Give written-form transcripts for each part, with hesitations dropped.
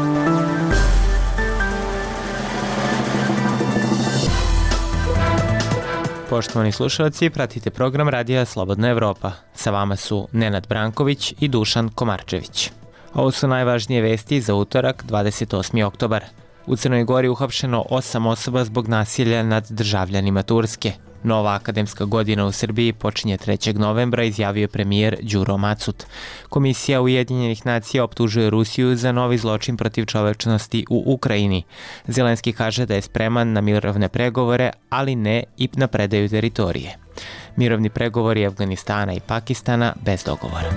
Poštovani slušalci, pratite program Radija Slobodna Evropa. Sa vama su Nenad Branković i Dušan Komarčević. Ovo su najvažnije vesti za utorak, 28. oktobar. U Crnoj Gori uhapšeno 8 osoba zbog nasilja nad državljanima Turske. Nova akademska godina u Srbiji počinje 3. novembra, izjavio je premijer Đuro Macut. Komisija Ujedinjenih nacija optužuje Rusiju za novi zločin protiv čovečnosti u Ukrajini. Zelenski kaže da je spreman na mirovne pregovore, ali ne i na predaju teritorije. Mirovni pregovori Afganistana i Pakistana bez dogovora.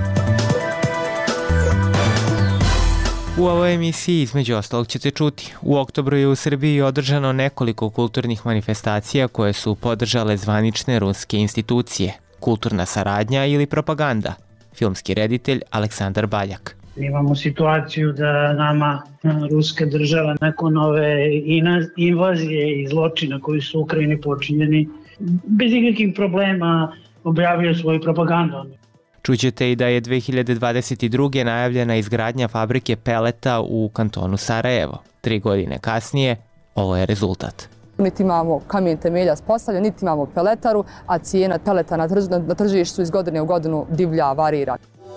U ovoj emisiji između ostalog ćete čuti. U oktobru je u Srbiji održano nekoliko kulturnih manifestacija koje su podržale zvanične ruske institucije. Kulturna saradnja ili propaganda. Filmski reditelj Aleksandar Baljak. Imamo situaciju da nama ruska država nakon ove invazije i zločina koji su u Ukrajini počinjeni bez ikakvih problema objavio svoju propagandu. Čućete i da je 2022. najavljena izgradnja fabrike peleta u kantonu Sarajevo. 3 godine kasnije, ovo je rezultat. Niti imamo kamen temelja postavljen, niti imamo peletaru, a cijena peleta na tržištu iz godine u godinu divlja, varira.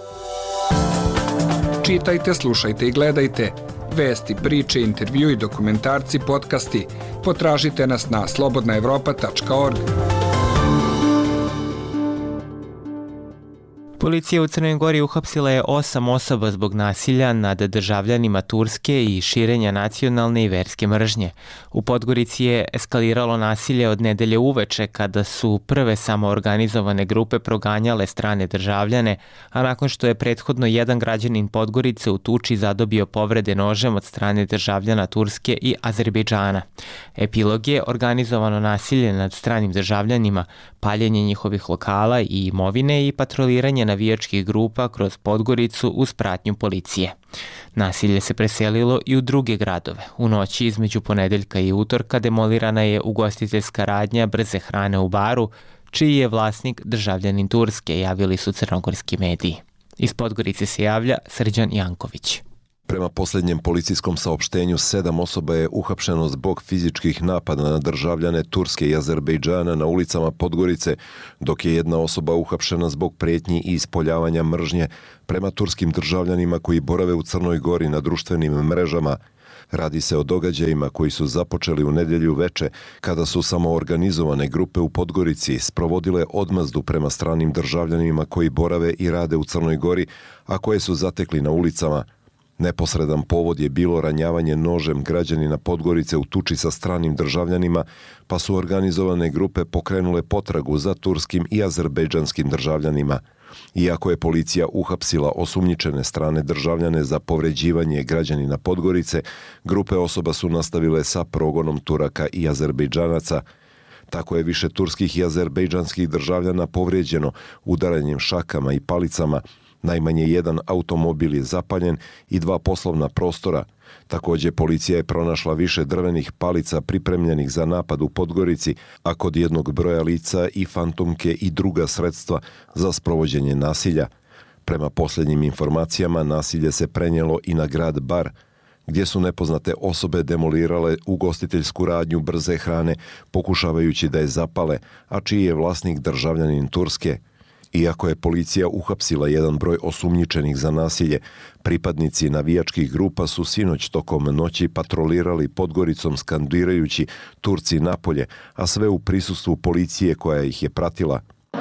Čitajte, slušajte i gledajte. Vesti, priče, intervju i dokumentarci, podcasti. Potražite nas na slobodnaevropa.org. Policija u Crnoj Gori uhapsila je 8 osoba zbog nasilja nad državljanima Turske i širenja nacionalne i verske mržnje. U Podgorici je eskaliralo nasilje od nedelje uveče kada su prve samoorganizovane grupe proganjale strane državljane, a nakon što je prethodno jedan građanin Podgorice u tuči zadobio povrede nožem od strane državljana Turske i Azerbejdžana. Epilog je organizovano nasilje nad stranim državljanima, paljenje njihovih lokala i imovine i patroliranje navijačkih grupa kroz Podgoricu uz pratnju policije. Nasilje se preselilo i u druge gradove. U noći između ponedeljka i utorka demolirana je ugostiteljska radnja brze hrane u Baru, čiji je vlasnik državljanin Turske, javili su crnogorski mediji. Iz Podgorice se javlja Srđan Janković. Prema posljednjem policijskom saopštenju, 7 osoba je uhapšeno zbog fizičkih napada na državljane Turske i Azerbejdžana na ulicama Podgorice, dok je jedna osoba uhapšena zbog prijetnji i ispoljavanja mržnje prema turskim državljanima koji borave u Crnoj Gori na društvenim mrežama. Radi se o događajima koji su započeli u nedjelju veče, kada su samoorganizovane grupe u Podgorici sprovodile odmazdu prema stranim državljanima koji borave i rade u Crnoj Gori, a koje su zatekli na ulicama. Neposredan povod je bilo ranjavanje nožem građanina Podgorice u tuči sa stranim državljanima, pa su organizovane grupe pokrenule potragu za turskim i azerbejdžanskim državljanima. Iako je policija uhapsila osumnjičene strane državljane za povređivanje građanina Podgorice, grupe osoba su nastavile sa progonom Turaka i Azerbejdžanaca. Tako je više turskih i azerbejdžanskih državljana povrijeđeno udaranjem šakama i palicama. Najmanje jedan automobil je zapaljen i 2 poslovna prostora. Također policija je pronašla više drvenih palica pripremljenih za napad u Podgorici, a kod jednog broja lica i fantomke i druga sredstva za sprovođenje nasilja. Prema posljednjim informacijama, nasilje se prenijelo i na grad Bar, gdje su nepoznate osobe demolirale ugostiteljsku radnju brze hrane, pokušavajući da je zapale, a čiji je vlasnik državljanin Turske. Iako je policija uhapsila jedan broj osumnjičenih za nasilje, pripadnici navijačkih grupa su sinoć tokom noći patrolirali Podgoricom skandirajući Turci napolje, a sve u prisustvu policije koja ih je pratila.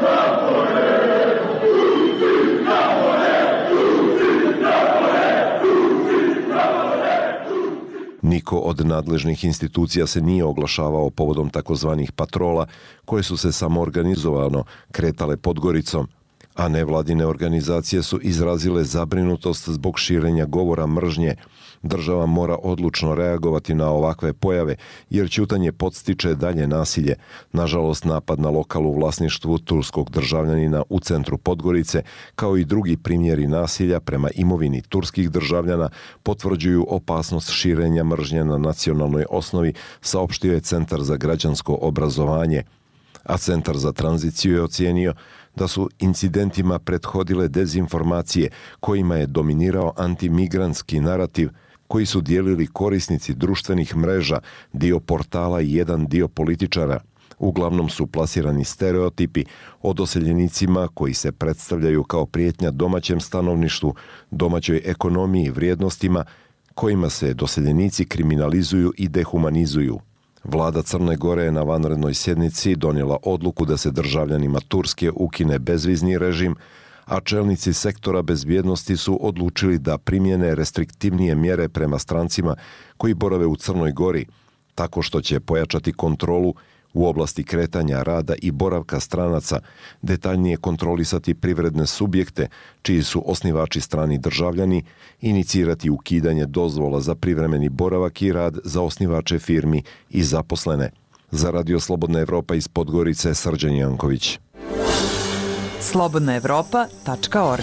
Niko od nadležnih institucija se nije oglašavao povodom takozvanih patrola koje su se samoorganizovano kretale Podgoricom, a nevladine organizacije su izrazile zabrinutost zbog širenja govora mržnje. Država mora odlučno reagovati na ovakve pojave, jer ćutanje podstiče dalje nasilje. Nažalost, napad na lokal u vlasništvu turskog državljanina u centru Podgorice, kao i drugi primjeri nasilja prema imovini turskih državljana, potvrđuju opasnost širenja mržnje na nacionalnoj osnovi, saopštio je Centar za građansko obrazovanje. A Centar za tranziciju je ocijenio da su incidentima prethodile dezinformacije kojima je dominirao antimigrantski narativ, koji su dijelili korisnici društvenih mreža, dio portala i jedan dio političara. Uglavnom su plasirani stereotipi o doseljenicima koji se predstavljaju kao prijetnja domaćem stanovništvu, domaćoj ekonomiji i vrijednostima, kojima se doseljenici kriminalizuju i dehumanizuju. Vlada Crne Gore je na vanrednoj sjednici donijela odluku da se državljanima Turske ukine bezvizni režim, a čelnici sektora bezbjednosti su odlučili da primjene restriktivnije mjere prema strancima koji borave u Crnoj Gori, tako što će pojačati kontrolu u oblasti kretanja, rada i boravka stranaca, detaljnije kontrolisati privredne subjekte, čiji su osnivači strani državljani, inicirati ukidanje dozvola za privremeni boravak i rad za osnivače firmi i zaposlene. Za Radio Slobodna Evropa iz Podgorice, Srđan Janković. slobodnaevropa.org.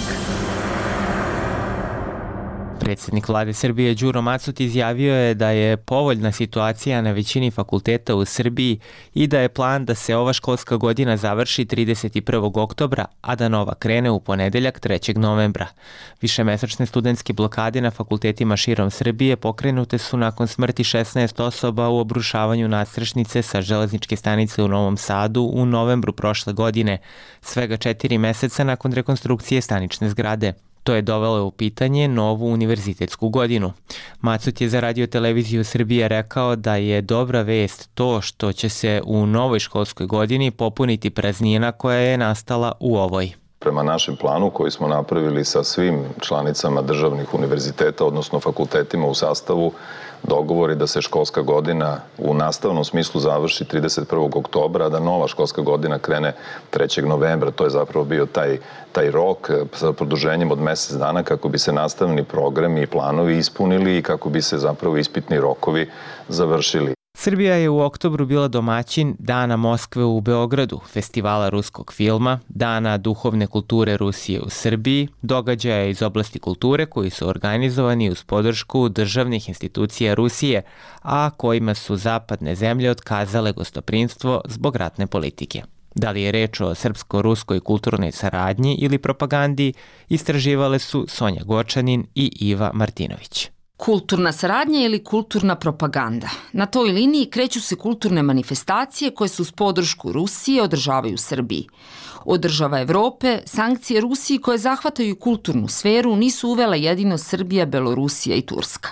Predsjednik vlade Srbije Đuro Macut izjavio je da je povoljna situacija na većini fakulteta u Srbiji i da je plan da se ova školska godina završi 31. oktobra, a da nova krene u ponedeljak 3. novembra. Višemesečne studentske blokade na fakultetima širom Srbije pokrenute su nakon smrti 16 osoba u obrušavanju nadstrešnice sa železničke stanice u Novom Sadu u novembru prošle godine, svega 4 meseca nakon rekonstrukcije stanične zgrade. To je dovelo u pitanje novu univerzitetsku godinu. Macut je za Radio televiziju Srbije rekao da je dobra vest to što će se u novoj školskoj godini popuniti praznina koja je nastala u ovoj. Prema našem planu koji smo napravili sa svim članicama državnih univerziteta, odnosno fakultetima u sastavu, dogovor je da se školska godina u nastavnom smislu završi 31. oktobra, a da nova školska godina krene 3. novembra. To je zapravo bio taj rok sa produženjem od mesec dana kako bi se nastavni programi i planovi ispunili i kako bi se zapravo ispitni rokovi završili. Srbija je u oktobru bila domaćin Dana Moskve u Beogradu, festivala ruskog filma, Dana duhovne kulture Rusije u Srbiji, događaja iz oblasti kulture koji su organizovani uz podršku državnih institucija Rusije, a kojima su zapadne zemlje otkazale gostoprinstvo zbog ratne politike. Da li je reč o srpsko-ruskoj kulturnoj saradnji ili propagandi, istraživale su Sonja Gočanin i Iva Martinović. Kulturna saradnja ili kulturna propaganda. Na toj liniji kreću se kulturne manifestacije koje se uz podršku Rusije održavaju u Srbiji. Od država Evrope, sankcije Rusiji koje zahvataju kulturnu sferu nisu uvele jedino Srbija, Belorusija i Turska.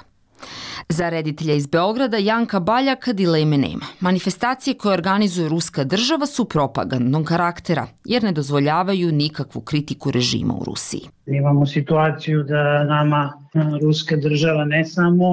Za reditelja iz Beograda Janka Baljaka dileme nema. Manifestacije koje organizuje ruska država su propagandnog karaktera, jer ne dozvoljavaju nikakvu kritiku režima u Rusiji. Imamo situaciju da nama ruska država ne samo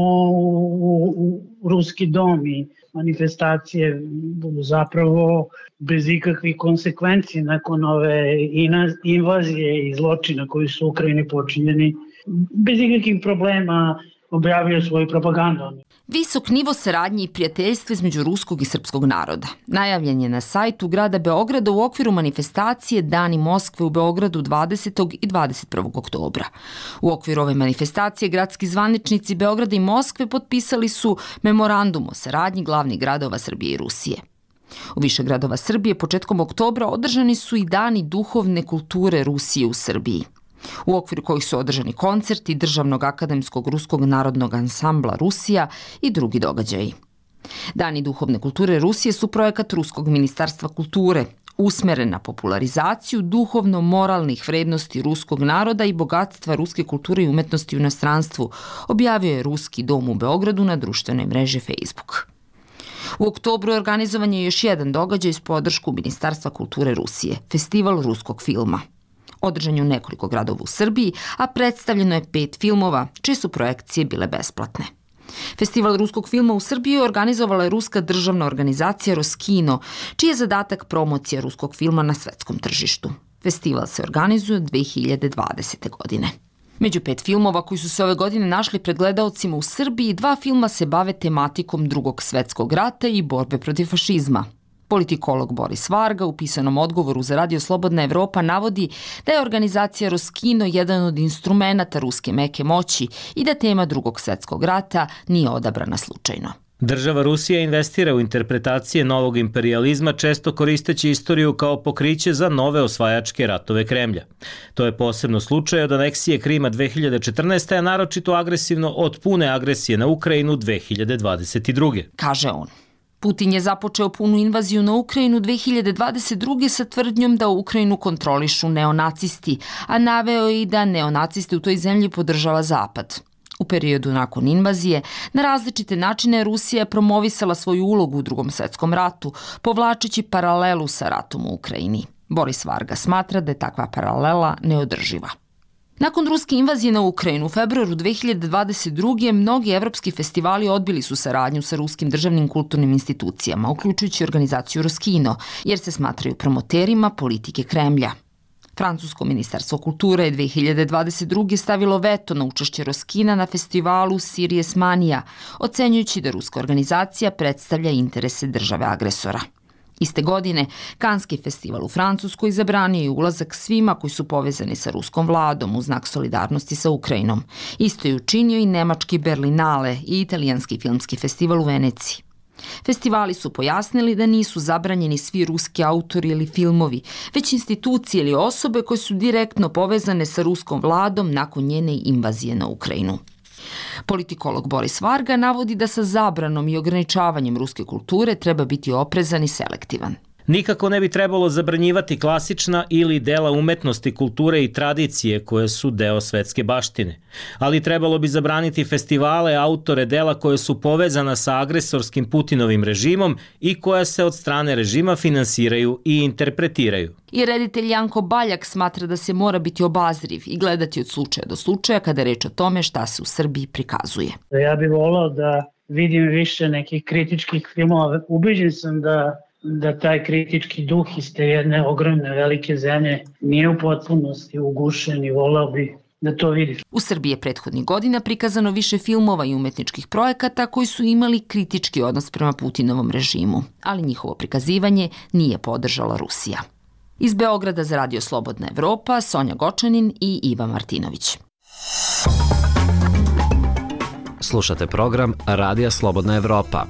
u ruski dom i manifestacije budu zapravo bez ikakvih konsekvenci nakon ove invazije i zločina koji su u Ukrajini počinjeni, bez ikakvih problema objavio svoju propagandu. Visok nivo saradnje i prijateljstva između ruskog i srpskog naroda. Najavljen je na sajtu grada Beograda u okviru manifestacije Dani Moskve u Beogradu 20. i 21. oktobra. U okviru ove manifestacije gradski zvaničnici Beograda i Moskve potpisali su memorandum o saradnji glavnih gradova Srbije i Rusije. U više gradova Srbije početkom oktobra održani su i Dani duhovne kulture Rusije u Srbiji, u okviru kojih su održani koncerti Državnog akademskog ruskog narodnog ansambla Rusija i drugi događaji. Dani duhovne kulture Rusije su projekat Ruskog ministarstva kulture, usmeren na popularizaciju duhovno-moralnih vrednosti ruskog naroda i bogatstva ruske kulture i umetnosti u inostranstvu, objavio je Ruski dom u Beogradu na društvenoj mreži Facebook. U oktobru organizovan je još jedan događaj iz podršku Ministarstva kulture Rusije, Festival ruskog filma. Održan je u nekoliko gradova u Srbiji, a predstavljeno je 5 filmova, čije su projekcije bile besplatne. Festival ruskog filma u Srbiji organizovala je ruska državna organizacija Roskino, čiji je zadatak promocija ruskog filma na svetskom tržištu. Festival se organizuje 2020. godine. Među 5 filmova koji su se ove godine našli pred gledaocima u Srbiji, 2 filma se bave tematikom Drugog svetskog rata i borbe protiv fašizma. Politikolog Boris Varga u pisanom odgovoru za Radio Slobodna Evropa navodi da je organizacija Roskino jedan od instrumenata ruske meke moći i da tema Drugog svetskog rata nije odabrana slučajno. Država Rusija investira u interpretacije novog imperijalizma, često koristeći istoriju kao pokriće za nove osvajačke ratove Kremlja. To je posebno slučaj od aneksije Krima 2014. a naročito agresivno od pune agresije na Ukrajinu 2022. Kaže on. Putin je započeo punu invaziju na Ukrajinu 2022. sa tvrdnjom da Ukrajinu kontrolišu neonacisti, a naveo je i da neonacisti u toj zemlji podržava Zapad. U periodu nakon invazije, na različite načine Rusija je promovisala svoju ulogu u Drugom svetskom ratu, povlačeći paralelu sa ratom u Ukrajini. Boris Varga smatra da je takva paralela neodrživa. Nakon ruske invazije na Ukrajinu u februaru 2022. mnogi evropski festivali odbili su saradnju sa ruskim državnim kulturnim institucijama, uključujući organizaciju Roskino, jer se smatraju promoterima politike Kremlja. Francusko ministarstvo kulture je 2022. stavilo veto na učešće Roskina na festivalu Series Mania, ocenjujući da ruska organizacija predstavlja interese države agresora. Iste godine, Kanski festival u Francuskoj zabranio je ulazak svima koji su povezani sa ruskom vladom u znak solidarnosti sa Ukrajinom. Isto je učinio i nemački Berlinale i italijanski filmski festival u Veneciji. Festivali su pojasnili da nisu zabranjeni svi ruski autori ili filmovi, već institucije ili osobe koje su direktno povezane sa ruskom vladom nakon njene invazije na Ukrajinu. Politikolog Boris Varga navodi da sa zabranom i ograničavanjem ruske kulture treba biti oprezan i selektivan. Nikako ne bi trebalo zabranjivati klasična ili dela umetnosti, kulture i tradicije koje su deo svetske baštine. Ali trebalo bi zabraniti festivale, autore dela koje su povezana sa agresorskim Putinovim režimom i koja se od strane režima finansiraju i interpretiraju. I reditelj Janko Baljak smatra da se mora biti obazriv i gledati od slučaja do slučaja kada je reč o tome šta se u Srbiji prikazuje. Ja bih volao da vidim više nekih kritičkih filmova. Ubeđen sam da taj kritički duh iz te jedne ogromne velike zemlje nije u potpunosti ugušen i volao bi da to vidiš. U Srbiji je prethodnih godina prikazano više filmova i umetničkih projekata koji su imali kritički odnos prema Putinovom režimu, ali njihovo prikazivanje nije podržala Rusija. Iz Beograda za Radio Slobodna Evropa, Sonja Gočanin i Iva Martinović. Slušate program Radija Slobodna Evropa.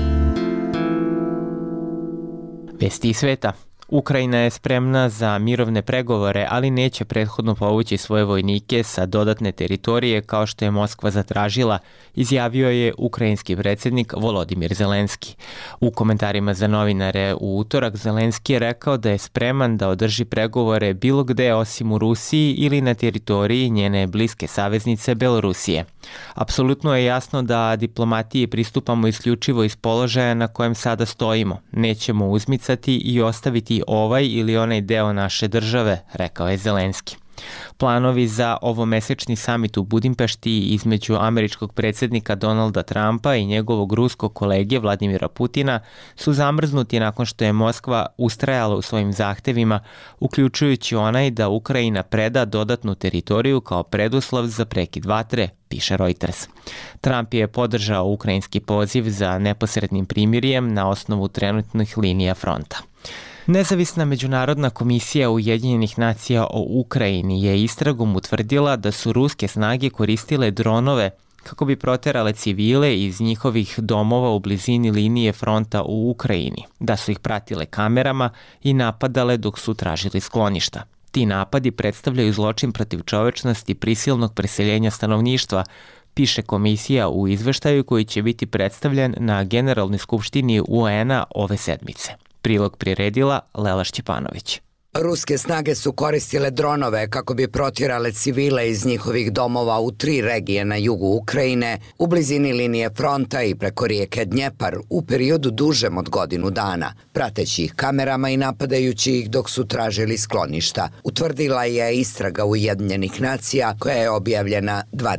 Vesti iz sveta. Ukrajina je spremna za mirovne pregovore, ali neće prethodno povući svoje vojnike sa dodatne teritorije kao što je Moskva zatražila, izjavio je ukrajinski predsjednik Volodimir Zelenski. U komentarima za novinare u utorak Zelenski je rekao da je spreman da održi pregovore bilo gde osim u Rusiji ili na teritoriji njene bliske saveznice Belorusije. Apsolutno je jasno da diplomatiji pristupamo isključivo iz položaja na kojem sada stojimo. Nećemo uzmicati i ostaviti ovaj ili onaj deo naše države, rekao je Zelenski. Planovi za ovomesečni samit u Budimpešti između američkog predsjednika Donalda Trumpa i njegovog ruskog kolege Vladimira Putina su zamrznuti nakon što je Moskva ustrajala u svojim zahtevima, uključujući onaj da Ukrajina preda dodatnu teritoriju kao preduslov za prekid vatre, piše Reuters. Trump je podržao ukrajinski poziv za neposrednim primirjem na osnovu trenutnih linija fronta. Nezavisna međunarodna komisija Ujedinjenih nacija o Ukrajini je istragom utvrdila da su ruske snage koristile dronove kako bi proterale civile iz njihovih domova u blizini linije fronta u Ukrajini, da su ih pratile kamerama i napadale dok su tražili skloništa. Ti napadi predstavljaju zločin protiv čovečnosti prisilnog preseljenja stanovništva, piše komisija u izveštaju koji će biti predstavljen na Generalnoj skupštini UN-a ove sedmice. Prilog priredila Lela Šćepanović. Ruske snage su koristile dronove kako bi protjerale civile iz njihovih domova u 3 regije na jugu Ukrajine, u blizini linije fronta i preko rijeke Dnjepar u periodu dužem od godinu dana, prateći ih kamerama i napadajući ih dok su tražili skloništa, utvrdila je istraga Ujedinjenih nacija koja je objavljena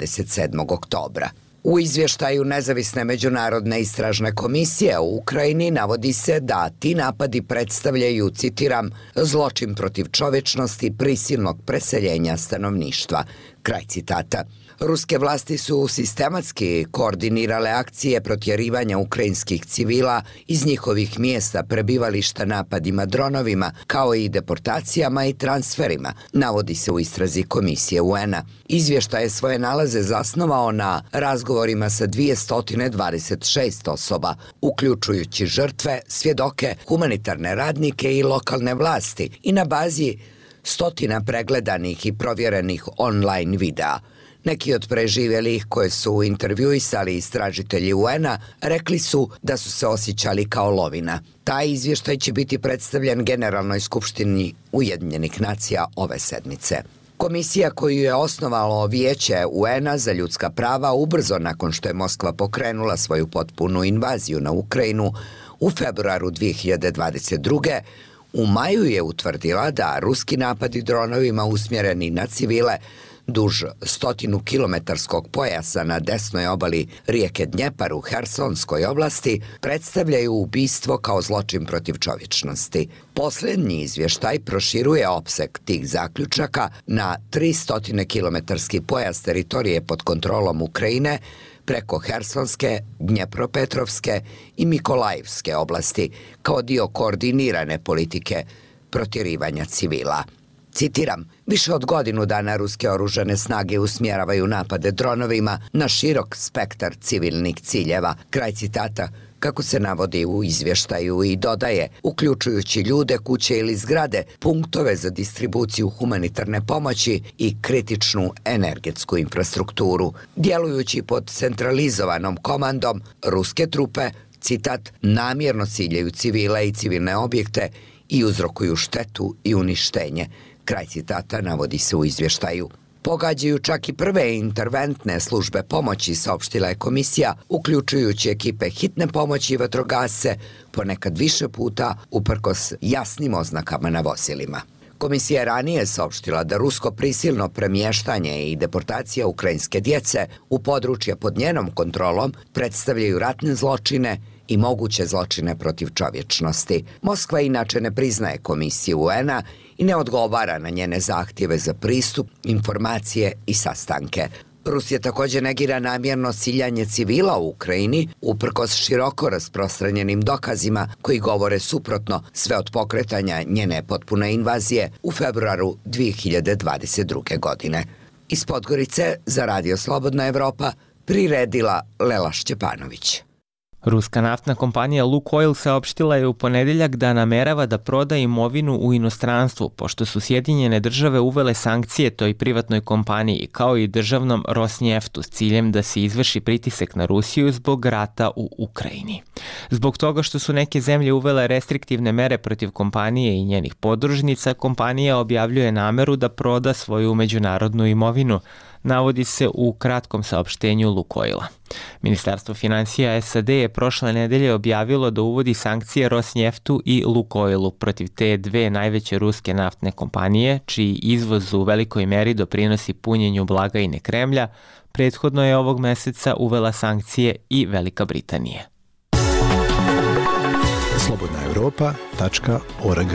27. oktobra. U izvještaju Nezavisne međunarodne istražne komisije u Ukrajini navodi se da ti napadi predstavljaju, citiram, zločin protiv čovečnosti prisilnog preseljenja stanovništva. Kraj citata. Ruske vlasti su sistematski koordinirale akcije protjerivanja ukrajinskih civila iz njihovih mjesta prebivališta napadima dronovima, kao i deportacijama i transferima, navodi se u istrazi Komisije UN-a. Izvještaj je svoje nalaze zasnovao na razgovorima sa 226 osoba, uključujući žrtve, svjedoke, humanitarne radnike i lokalne vlasti, i na bazi stotina pregledanih i provjerenih online videa. Neki od preživjelih koje su intervjuisali istražitelji UN-a rekli su da su se osjećali kao lovina. Taj izvještaj će biti predstavljen Generalnoj skupštini Ujedinjenih nacija ove sedmice. Komisija koju je osnovalo Vijeće UN-a za ljudska prava ubrzo nakon što je Moskva pokrenula svoju potpunu invaziju na Ukrajinu u februaru 2022. u maju je utvrdila da ruski napadi dronovima usmjereni na civile duž 100-kilometarskog pojasa na desnoj obali rijeke Dnjepar u Hersonskoj oblasti predstavljaju ubistvo kao zločin protiv čovječnosti. Posljednji izvještaj proširuje opseg tih zaključaka na 300-kilometarski pojas teritorije pod kontrolom Ukrajine preko Hersonske, Dnjepropetrovske i Mikolajivske oblasti kao dio koordinirane politike protjerivanja civila. Citiram, više od godinu dana ruske oružane snage usmjeravaju napade dronovima na širok spektar civilnih ciljeva. Kraj citata, kako se navodi u izvještaju, i dodaje, uključujući ljude, kuće ili zgrade, punktove za distribuciju humanitarne pomoći i kritičnu energetsku infrastrukturu. Djelujući pod centralizovanom komandom, ruske trupe, citat, namjerno ciljaju civile i civilne objekte i uzrokuju štetu i uništenje. Kraj citata, navodi se u izvještaju. Pogađaju čak i prve interventne službe pomoći, saopštila je komisija, uključujući ekipe hitne pomoći i vatrogasce, ponekad više puta uprkos jasnim oznakama na vozilima. Komisija je ranije saopštila da rusko prisilno premještanje i deportacija ukrajinske djece u područje pod njenom kontrolom predstavljaju ratne zločine i moguće zločine protiv čovječnosti. Moskva inače ne priznaje Komisiju UN-a i ne odgovara na njene zahtjeve za pristup, informacije i sastanke. Rusija također negira namjerno ciljanje civila u Ukrajini, uprkos široko rasprostranjenim dokazima koji govore suprotno, sve od pokretanja njene potpune invazije u februaru 2022. godine. Iz Podgorice za Radio Slobodna Evropa priredila Lela Šćepanović. Ruska naftna kompanija Lukoil saopštila je u ponedeljak da namerava da proda imovinu u inostranstvu, pošto su Sjedinjene države uvele sankcije toj privatnoj kompaniji, kao i državnom Rosnjeftu, s ciljem da se izvrši pritisak na Rusiju zbog rata u Ukrajini. Zbog toga što su neke zemlje uvele restriktivne mere protiv kompanije i njenih podružnica, kompanija objavljuje nameru da proda svoju međunarodnu imovinu, navodi se u kratkom saopštenju Lukoila. Ministarstvo finansija SAD je prošle nedelje objavilo da uvodi sankcije Rosnjeftu i Lukoilu protiv te dve najveće ruske naftne kompanije, čiji izvoz u velikoj meri doprinosi punjenju blagajne Kremlja. Prethodno je ovog meseca uvela sankcije i Velika Britanija. slobodnaevropa.org.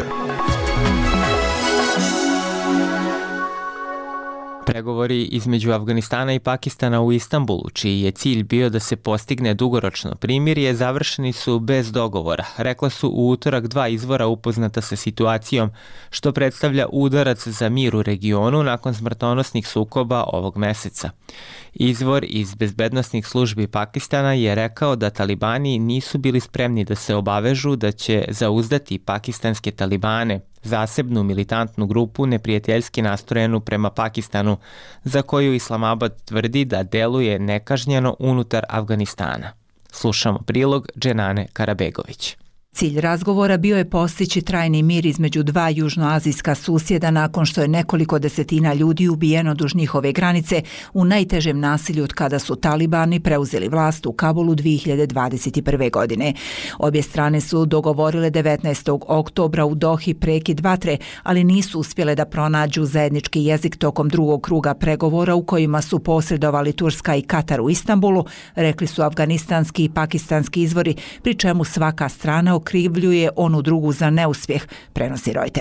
Pregovori između Afganistana i Pakistana u Istanbulu, čiji je cilj bio da se postigne dugoročno primirje, završeni su bez dogovora. Rekla su u utorak dva izvora upoznata sa situacijom, što predstavlja udarac za mir u regionu nakon smrtonosnih sukoba ovog meseca. Izvor iz bezbednosnih službi Pakistana je rekao da talibani nisu bili spremni da se obavežu da će zauzdati pakistanske talibane, zasebnu militantnu grupu neprijateljski nastrojenu prema Pakistanu, za koju Islamabad tvrdi da deluje nekažnjeno unutar Afganistana. Slušamo prilog Dženane Karabegović. Cilj razgovora bio je postići trajni mir između dva južnoazijska susjeda nakon što je nekoliko desetina ljudi ubijeno duž njihove granice u najtežem nasilju od kada su talibani preuzeli vlast u Kabulu 2021. godine. Obje strane su dogovorile 19. oktobra u Dohi prekid vatre, ali nisu uspjele da pronađu zajednički jezik tokom drugog kruga pregovora u kojima su posredovali Turska i Katar u Istanbulu, rekli su afganistanski i pakistanski izvori, pri čemu svaka strana okrivljuje onu drugu za neuspjeh, prenosi Reuters.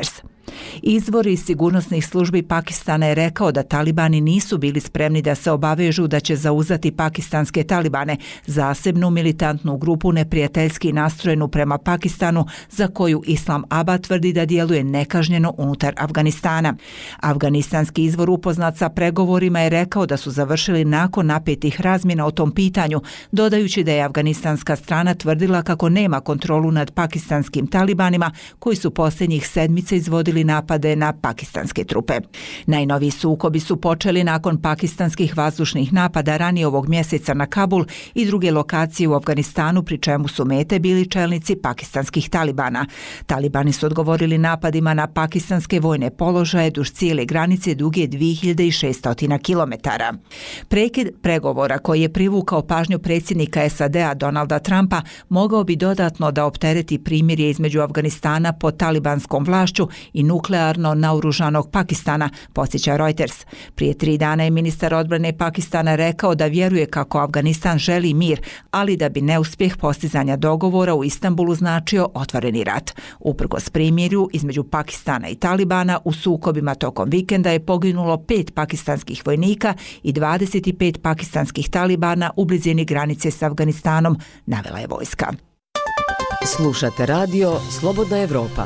Izvor iz sigurnosnih službi Pakistana je rekao da talibani nisu bili spremni da se obavežu da će zauzeti pakistanske talibane, zasebnu militantnu grupu neprijateljski nastrojenu prema Pakistanu, za koju Islam Abad tvrdi da djeluje nekažnjeno unutar Afganistana. Afganistanski izvor upoznat sa pregovorima je rekao da su završili nakon napetih razmjena o tom pitanju, dodajući da je afganistanska strana tvrdila kako nema kontrolu nad pakistanskim talibanima koji su posljednjih sedmica izvodili napade na pakistanske trupe. Najnoviji sukobi su počeli nakon pakistanskih vazdušnih napada ranije ovog mjeseca na Kabul i druge lokacije u Afganistanu, pri čemu su mete bili čelnici pakistanskih talibana. Talibani su odgovorili napadima na pakistanske vojne položaje duž cijele granice duge 2600 km. Prekid pregovora koji je privukao pažnju predsjednika SAD-a Donalda Trumpa mogao bi dodatno da optereti primirje između Afganistana pod talibanskom vlašću i nuklearno naoružanog Pakistana, podsjeća Reuters. Prije 3 dana je ministar odbrane Pakistana rekao da vjeruje kako Afganistan želi mir, ali da bi neuspjeh postizanja dogovora u Istanbulu značio otvoreni rat. Uprkos primirju između Pakistana i Talibana, u sukobima tokom vikenda je poginulo 5 pakistanskih vojnika i 25 pakistanskih talibana u blizini granice s Afganistanom, navela je vojska. Slušate radio Slobodna Evropa.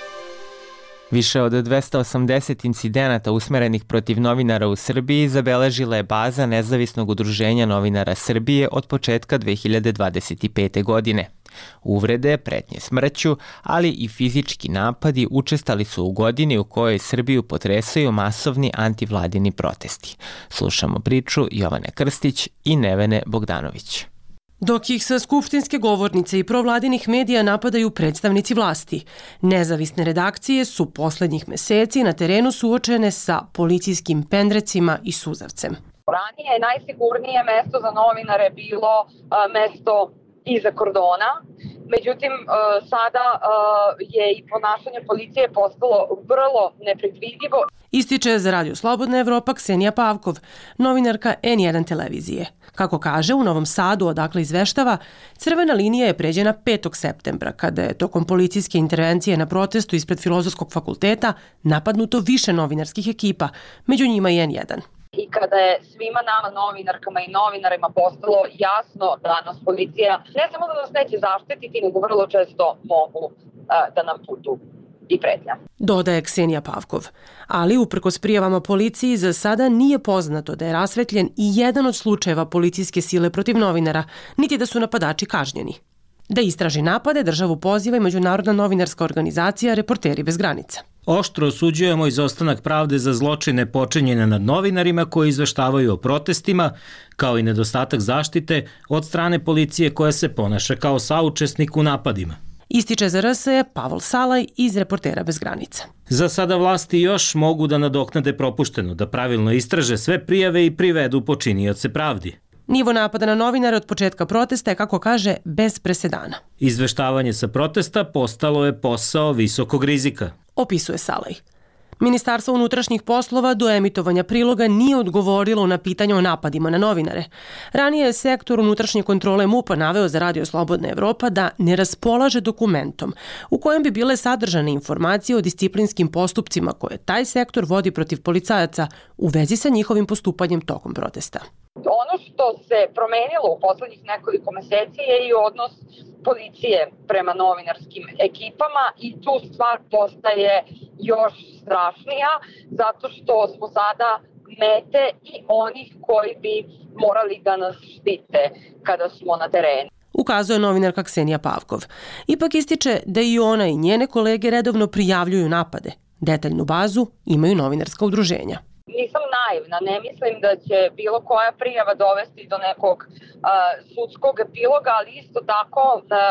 Više od 280 incidenata usmerenih protiv novinara u Srbiji zabeležila je baza Nezavisnog udruženja novinara Srbije od početka 2025. godine. Uvrede, pretnje smrću, ali i fizički napadi učestali su u godini u kojoj Srbiju potresaju masovni antivladini protesti. Slušamo priču Jovane Krstić i Nevene Bogdanović. Dok ih sa skupštinske govornice i provladinih medija napadaju predstavnici vlasti, nezavisne redakcije su poslednjih meseci na terenu suočene sa policijskim pendrecima i suzavcem. Ranije je najsigurnije mesto za novinare bilo mesto iza kordona, međutim sada je i ponašanje policije postalo vrlo nepredvidivo. Ističe za Radio Slobodna Evropa Ksenija Pavkov, novinarka N1 televizije. Kako kaže, u Novom Sadu, odakle izveštava, crvena linija je pređena 5. septembra, kada je tokom policijske intervencije na protestu ispred Filozofskog fakulteta napadnuto više novinarskih ekipa, među njima i N1. I kada je svima nama novinarkama i novinarima postalo jasno da nas policija ne samo da nas neće zaštititi, nego vrlo često mogu da nam putu i pretnja. Dodaje Ksenija Pavkov. Ali uprkos prijavama policiji za sada nije poznato da je rasvetljen i jedan od slučajeva policijske sile protiv novinara, niti da su napadači kažnjeni. Da istraži napade državu poziva i međunarodna novinarska organizacija Reporteri bez granica. Oštro osuđujemo izostanak pravde za zločine počinjene nad novinarima koji izveštavaju o protestima, kao i nedostatak zaštite od strane policije koja se ponaša kao saučesnik u napadima. Ističe za RSE Pavol Salaj iz Reportera bez granica. Za sada vlasti još mogu da nadoknade propušteno, da pravilno istraže sve prijave i privedu počinioce pravdi. Nivo napada na novinare od početka protesta je, kako kaže, bez presedana. Izveštavanje sa protesta postalo je posao visokog rizika, opisuje Salaj. Ministarstvo unutrašnjih poslova do emitovanja priloga nije odgovorilo na pitanje o napadima na novinare. Ranije je sektor unutrašnje kontrole MUP-a naveo za Radio Slobodna Evropa da ne raspolaže dokumentom u kojem bi bile sadržane informacije o disciplinskim postupcima koje taj sektor vodi protiv policajaca u vezi sa njihovim postupanjem tokom protesta. Ono što se promenilo u poslednjih nekoliko meseci je i odnos policije prema novinarskim ekipama i tu stvar postaje još strašnija zato što smo sada mete i onih koji bi morali da nas štite kada smo na terenu. Ukazuje novinarka Ksenija Pavkov. Ipak ističe da i ona i njene kolege redovno prijavljuju napade. Detaljnu bazu imaju novinarska udruženja. Nisam naivna, ne mislim da će bilo koja prijava dovesti do nekog sudskog epiloga, ali isto tako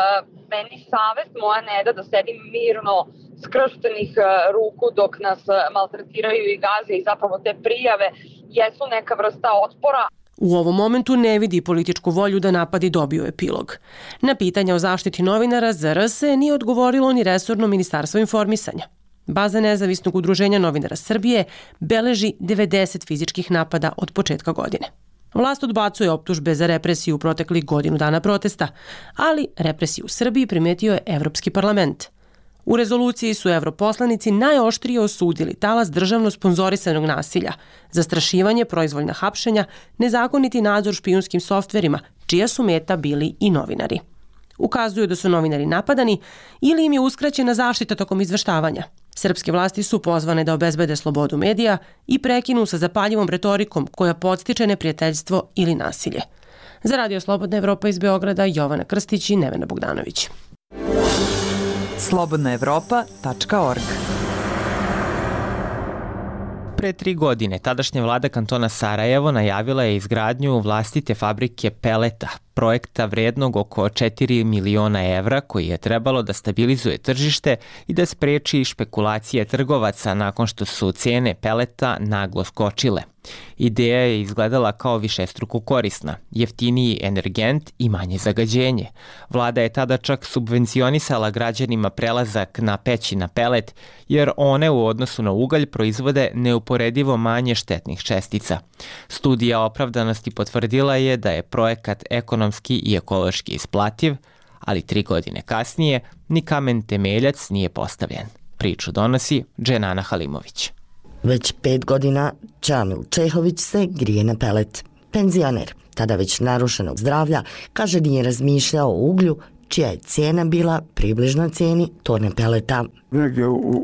meni savest moja ne da sedim mirno skrštenih ruku dok nas maltretiraju i gaze i zapravo te prijave jesu neka vrsta otpora. U ovom momentu ne vidi političku volju da napadi dobiju epilog. Na pitanja o zaštiti novinara za RSE nije odgovorilo ni resorno ministarstvo informisanja. Baza Nezavisnog udruženja novinara Srbije beleži 90 fizičkih napada od početka godine. Vlast odbacuje optužbe za represiju u proteklih godinu dana protesta, ali represiju u Srbiji primetio je Evropski parlament. U rezoluciji su europoslanici najoštrije osudili talas državno sponzorisanog nasilja, zastrašivanje, proizvoljna hapšenja, nezakoniti nadzor špijunskim softverima, čija su meta bili i novinari. Ukazuju da su novinari napadani ili im je uskraćena zaštita tokom izveštavanja. Srpske vlasti su pozvane da obezbede slobodu medija i prekinu sa zapaljivom retorikom koja podstiče neprijateljstvo ili nasilje. Za Radio Slobodna Evropa iz Beograda, Jovana Krstić i Nevena Bogdanović. slobodnaevropa.org. Pre 3 godine tadašnja vlada kantona Sarajevo najavila je izgradnju vlastite fabrike peleta, projekta vrednog oko 4 miliona evra koji je trebalo da stabilizuje tržište i da spreči špekulacije trgovaca nakon što su cene peleta naglo skočile. Ideja je izgledala kao višestruko korisna, jeftiniji energent i manje zagađenje. Vlada je tada čak subvencionisala građanima prelazak na peći na pelet, jer one u odnosu na ugalj proizvode neuporedivo manje štetnih čestica. Studija opravdanosti potvrdila je da je projekat ekonomski i ekološki isplativ, ali 3 godine kasnije ni kamen temeljac nije postavljen. Priču donosi Dženana Halimović. Već 5 godina Čamil Čehović se grije na pelet. Penzioner, tada već narušenog zdravlja, kaže nije razmišljao o uglju, čija je cijena bila približna cijeni tone peleta. Negdje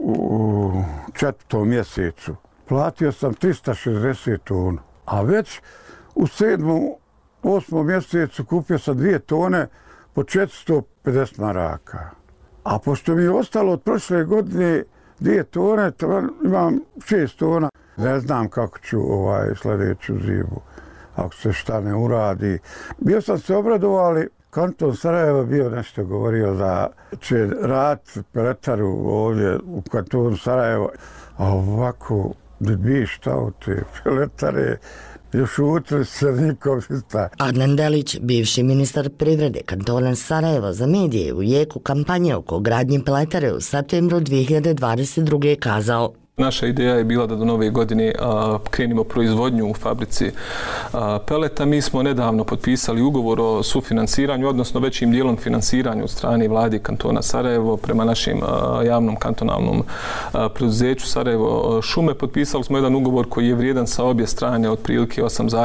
u 4. mjesecu platio sam 360 tona, a već u 7. 8. mjesecu kupio sam 2 tone po 450 maraka. A pošto mi je ostalo od prošle godine 2 tone, imam 6 tona. Ne znam kako ću sljedeću zimu, ako se šta ne uradi. Bio sam se obradovao, ali kanton Sarajeva bio nešto govorio da će raditi peletaru ovdje u kantonu Sarajevo. A ovako, bi šta u te peletare, još utili se nikom šta. Adnan Delić, bivši ministar privrede kantona Sarajevo za medije u jeku kampanje oko gradnje peletare u septembru 2022. kazao: Naša ideja je bila da do nove godine krenimo proizvodnju u fabrici peleta. Mi smo nedavno potpisali ugovor o sufinansiranju, odnosno većim dijelom finansiranju od strane vlade kantona Sarajevo prema našem javnom kantonalnom preduzeću Sarajevo šume. Potpisali smo jedan ugovor koji je vrijedan sa obje strane otprilike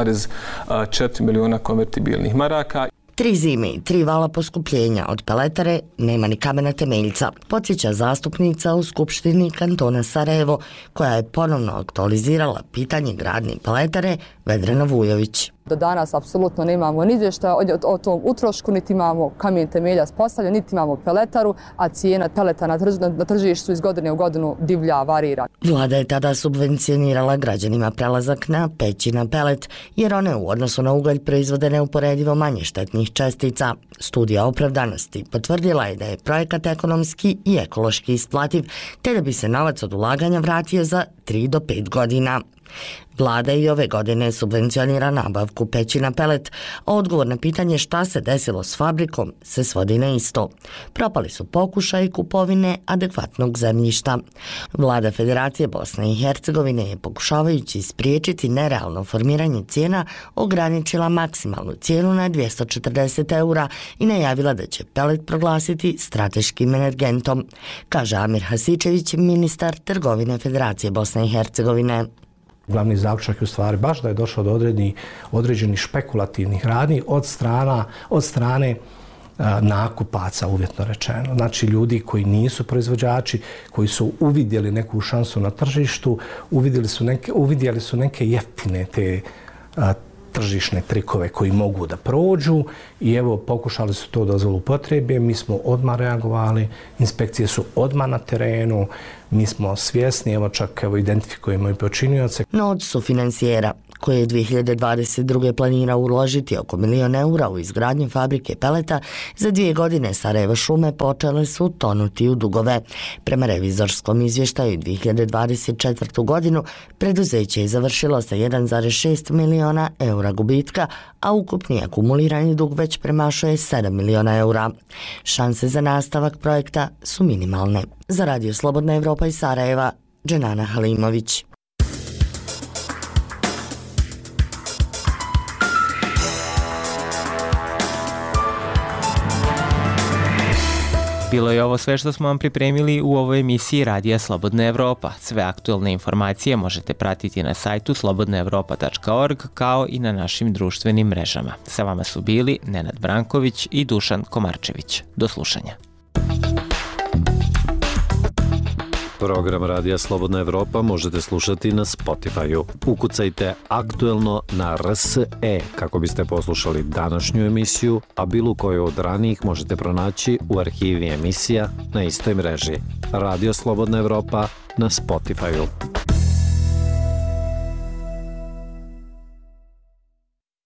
8,4 miliona konvertibilnih maraka. 3 zime i 3 vala poskupljenja od peletare, nema ni kamena temeljca, podsjeća zastupnica u Skupštini kantona Sarajevo, koja je ponovno aktualizirala pitanje gradnje peletare, Vedrana Vujović. Do danas apsolutno nemamo ni izvještaja o tom utrošku, niti imamo kamen temeljac postavljen, niti imamo peletaru, a cijena peleta na tržištu iz godine u godinu divlja, varira. Vlada je tada subvencionirala građanima prelazak na peći na pelet, jer one u odnosu na ugalj proizvode neuporedivo manje štetnih čestica. Studija opravdanosti potvrdila je da je projekat ekonomski i ekološki isplativ, te da bi se novac od ulaganja vratio za 3 do 5 godina. Vlada i ove godine subvencionira nabavku peći na pelet, a odgovor na pitanje šta se desilo s fabrikom se svodi na isto. Propali su pokušaj kupovine adekvatnog zemljišta. Vlada Federacije Bosne i Hercegovine je, pokušavajući spriječiti nerealno formiranje cijena, ograničila maksimalnu cijenu na 240 eura i najavila da će pelet proglasiti strateškim energentom, kaže Amir Hasičević, ministar trgovine Federacije Bosne i Hercegovine. Glavni zaključak je u stvari baš da je došlo do određenih špekulativnih radnji od strane nakupaca, uvjetno rečeno. Znači ljudi koji nisu proizvođači, koji su uvidjeli neku šansu na tržištu, uvidjeli su neke jeftine te tržišne trikove koji mogu da prođu i evo pokušali su to da zloupotrebe. Mi smo odmah reagovali, inspekcije su odmah na terenu, mi smo svjesni, evo čak identifikujemo i počinioce. No od sufinancijera koji je 2022. planirao uložiti oko 1 milion eura u izgradnju fabrike peleta, za 2 godine Sarajevo šume počele su tonuti u dugove. Prema revizorskom izvještaju 2024. godinu preduzeće je završilo sa 1,6 miliona eura gubitka, a ukupni akumulirani dug već premašuje 7 miliona eura. Šanse za nastavak projekta su minimalne. Za Radio Slobodna Evropa iz Sarajeva, Dženana Halimović. Bilo je ovo sve što smo vam pripremili u ovoj emisiji Radija Slobodna Evropa. Sve aktuelne informacije možete pratiti na sajtu slobodnaevropa.org kao i na našim društvenim mrežama. Sa vama su bili Nenad Branković i Dušan Komarčević. Do slušanja. Program Radija Slobodna Evropa možete slušati na Spotify-u. Ukucajte aktuelno na RSE kako biste poslušali današnju emisiju, a bilo koju od ranijih možete pronaći u arhivi emisija na istoj mreži. Radio Slobodna Evropa na Spotify-u.